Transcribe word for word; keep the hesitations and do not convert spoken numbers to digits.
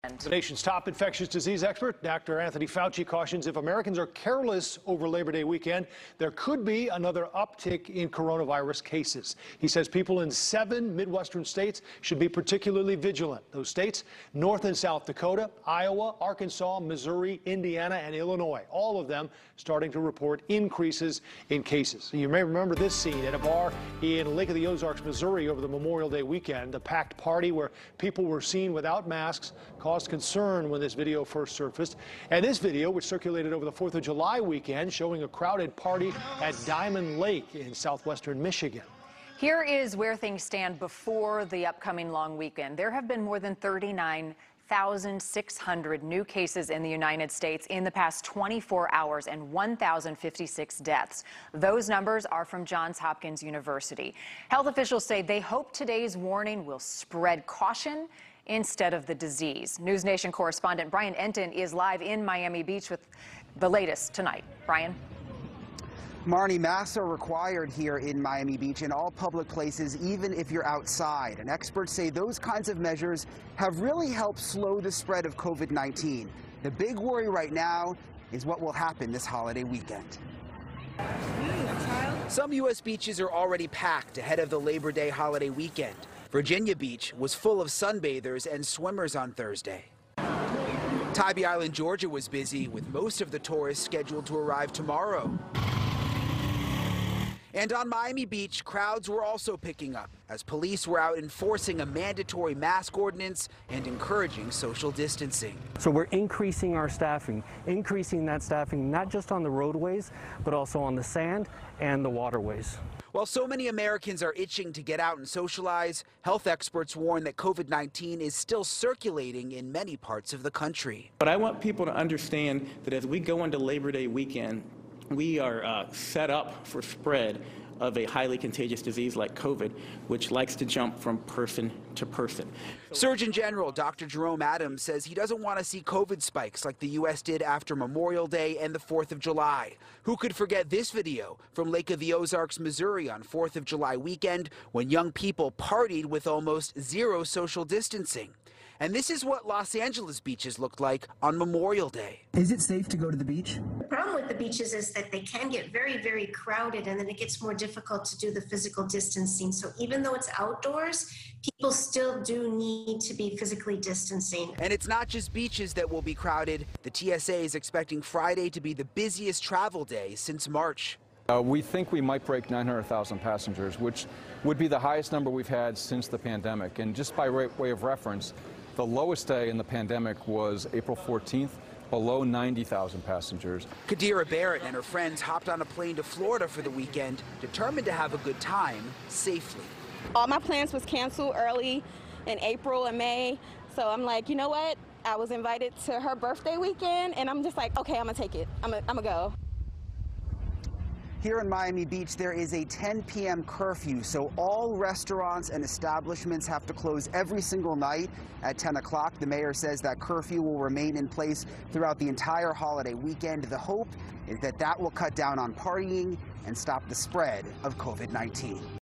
The nation's top infectious disease expert, Doctor Anthony Fauci, cautions if Americans are careless over Labor Day weekend, there could be another uptick in coronavirus cases. He says people in seven Midwestern states should be particularly vigilant. Those states, North and South Dakota, Iowa, Arkansas, Missouri, Indiana, and Illinois, all of them starting to report increases in cases. You may remember this scene at a bar in Lake of the Ozarks, Missouri over the Memorial Day weekend, a packed party where people were seen without masks, caused concern when this video first surfaced. And this video, which circulated over the fourth of July weekend, showing a crowded party at Diamond Lake in southwestern Michigan. Here is where things stand before the upcoming long weekend. There have been more than thirty-nine thousand six hundred new cases in the United States in the past twenty-four hours and one thousand fifty-six deaths. Those numbers are from Johns Hopkins University. Health officials say they hope today's warning will spread caution instead of the disease. News Nation correspondent Brian Enton is live in Miami Beach with the latest tonight. Brian. Marnie, masks are required here in Miami Beach in all public places, even if you're outside. And experts say those kinds of measures have really helped slow the spread of COVID nineteen. The big worry right now is what will happen this holiday weekend. Some U S beaches are already packed ahead of the Labor Day holiday weekend. Virginia Beach was full of sunbathers and swimmers on Thursday. Tybee Island, Georgia was busy, with most of the tourists scheduled to arrive tomorrow. And on Miami Beach, crowds were also picking up as police were out enforcing a mandatory mask ordinance and encouraging social distancing. So we're increasing our staffing, increasing that staffing not just on the roadways, but also on the sand and the waterways. While so many Americans are itching to get out and socialize, health experts warn that COVID nineteen is still circulating in many parts of the country. But I want people to understand that as we go into Labor Day weekend, we are uh, set up for spread of a highly contagious disease like COVID, which likes to jump from person to person. Surgeon General Doctor Jerome Adams says he doesn't want to see COVID spikes like the U S did after Memorial Day and the fourth of July. Who could forget this video from Lake of the Ozarks, Missouri on fourth of July weekend when young people partied with almost zero social distancing? And this is what Los Angeles beaches looked like on Memorial Day. Is it safe to go to the beach? The problem with the beaches is that they can get very, very crowded, and then it gets more difficult to do the physical distancing. So even though it's outdoors, people still do need to be physically distancing. And it's not just beaches that will be crowded. The T S A is expecting Friday to be the busiest travel day since March. Uh, we think we might break nine hundred thousand passengers, which would be the highest number we've had since the pandemic. And just by way of reference, the lowest day in the pandemic was April fourteenth, below ninety thousand passengers. Kadira Barrett and her friends hopped on a plane to Florida for the weekend, determined to have a good time safely. All my plans was canceled early in April and May, so I'm like, you know what? I was invited to her birthday weekend, and I'm just like, okay, I'm gonna take it. I'm gonna, I'm gonna go. Here in Miami Beach, there is a ten p m curfew, so all restaurants and establishments have to close every single night at ten o'clock. The mayor says that curfew will remain in place throughout the entire holiday weekend. The hope is that that will cut down on partying and stop the spread of COVID nineteen.